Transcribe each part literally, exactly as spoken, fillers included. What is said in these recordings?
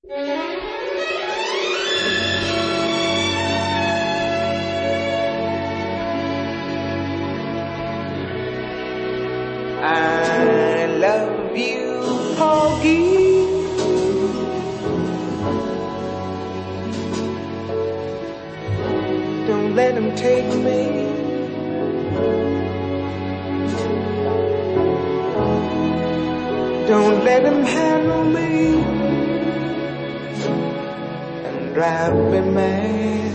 I love you, Porgy. Don't let him take me. Don't let him handle me and drive me mad.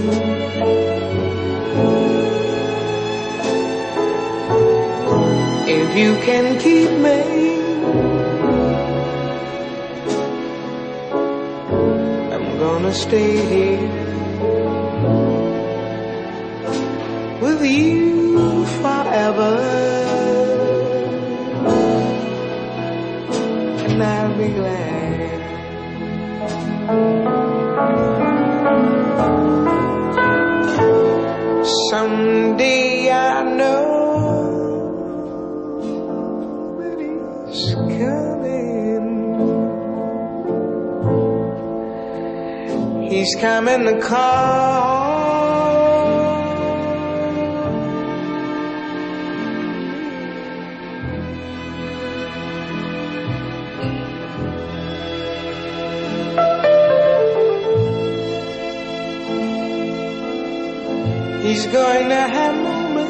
If you can keep me, I'm gonna stay here with you forever, and I'll be glad. Someday I know coming. He's coming to call. He's going to handle me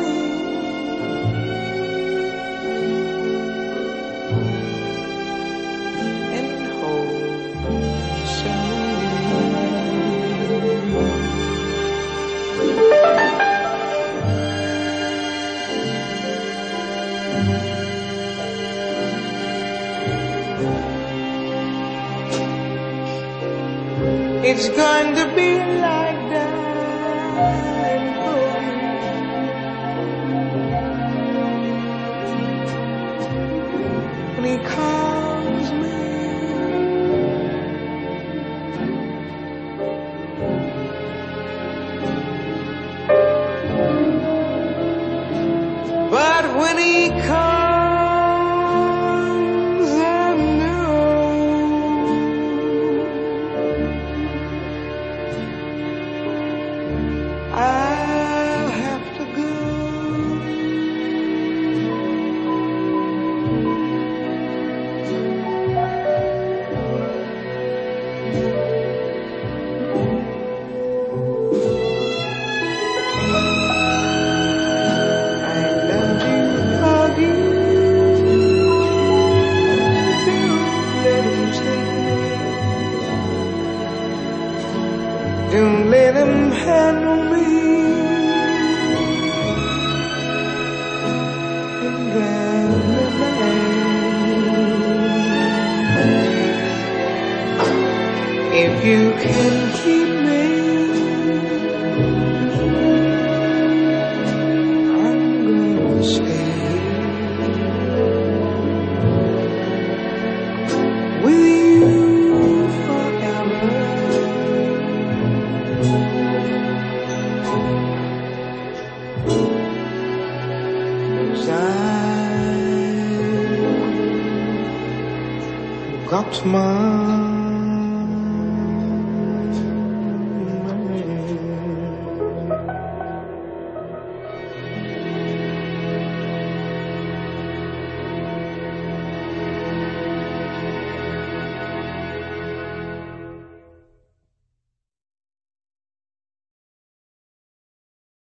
It's going to be like that when he calls me. But when he comes, I know I'll have to go. I love you, love you. Don't let him take me. Don't let him handle me. If you can keep me, I'm gonna stay with you forever. 'Cause I've got my